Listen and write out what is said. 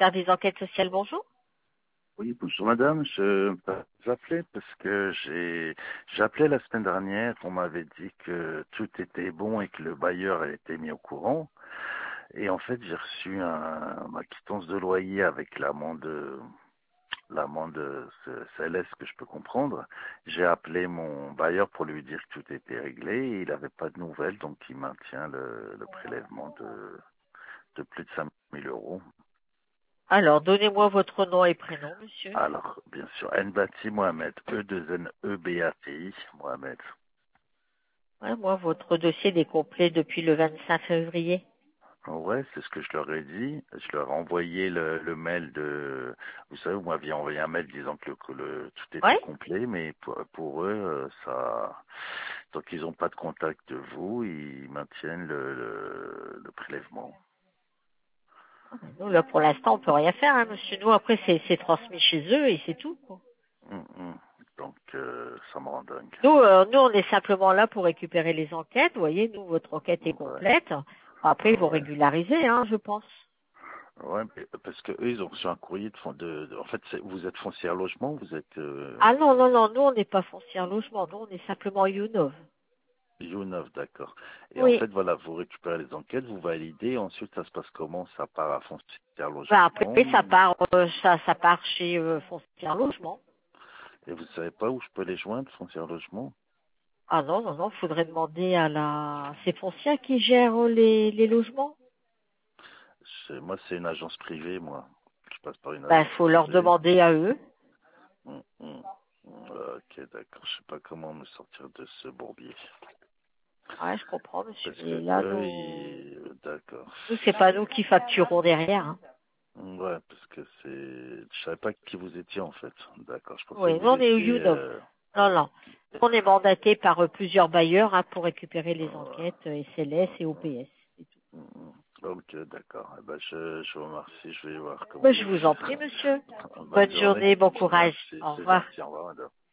des enquêtes sociales, bonjour. Oui, bonjour madame, je vous appelais parce que j'ai appelé la semaine dernière, on m'avait dit que tout était bon et que le bailleur a été mis au courant. Et en fait, j'ai reçu ma quittance de loyer avec l'amende céleste que je peux comprendre. J'ai appelé mon bailleur pour lui dire que tout était réglé et il n'avait pas de nouvelles, donc il maintient le prélèvement de plus de 5 000 euros. Alors, donnez-moi votre nom et prénom, monsieur. Alors, bien sûr, Nbati Mohamed, E2NEBATI Mohamed. Ouais, moi, votre dossier est complet depuis le 25 février. Ouais, c'est ce que je leur ai dit. Je leur ai envoyé le mail de... Vous savez, vous m'aviez envoyé un mail disant que tout Oui. était complet, mais pour eux, ça... Donc, ils n'ont pas de contact de vous, ils maintiennent le prélèvement. Nous, là, pour l'instant, on peut rien faire, hein, monsieur. Nous, après, c'est transmis chez eux et c'est tout, quoi. Hum. Donc, ça me rend dingue. Nous, on est simplement là pour récupérer les enquêtes. Vous voyez, nous, votre enquête est Ouais, complète. Après, ils vont ouais. régulariser, hein, je pense. Ouais, mais parce que eux, ils ont reçu un courrier en fait, vous êtes foncière logement, vous êtes Ah non, non, non, nous, on n'est pas foncière logement. Nous, on est simplement Younov. You9, d'accord. Et en Oui. fait, voilà, vous récupérez les enquêtes, vous validez, ensuite ça se passe comment? Ça part à foncière Ben, après, logement, ça part chez foncière logement. et vous savez pas où je peux les joindre, foncière logement? Ah non, non, non, faudrait demander à la... C'est Foncia qui gère les logements? Moi, c'est une agence privée, moi. Je passe par une Ben, agence faut leur privée. demander à eux. Hum. Ok, d'accord. Je sais pas comment me sortir de ce bourbier. Ouais, je comprends, monsieur. Parce Mais que là, eux, nous, d'accord. c'est pas nous qui facturons derrière, hein. Ouais, parce que je savais pas qui vous étiez en fait. D'accord, je pensais que Oui, nous, vous on est au étiez, Younov. Non, non. Nous, on est mandaté par plusieurs bailleurs, hein, pour récupérer les euh, enquêtes SLS et OPS. C'est tout. Ok, d'accord. Eh ben, je vous remercie. Je vais voir comment Ben, je je vais vous en faire. prie, monsieur. Bonne Bonne journée. journée, bon courage. Merci. Au C'est revoir. gentil. Au revoir, madame.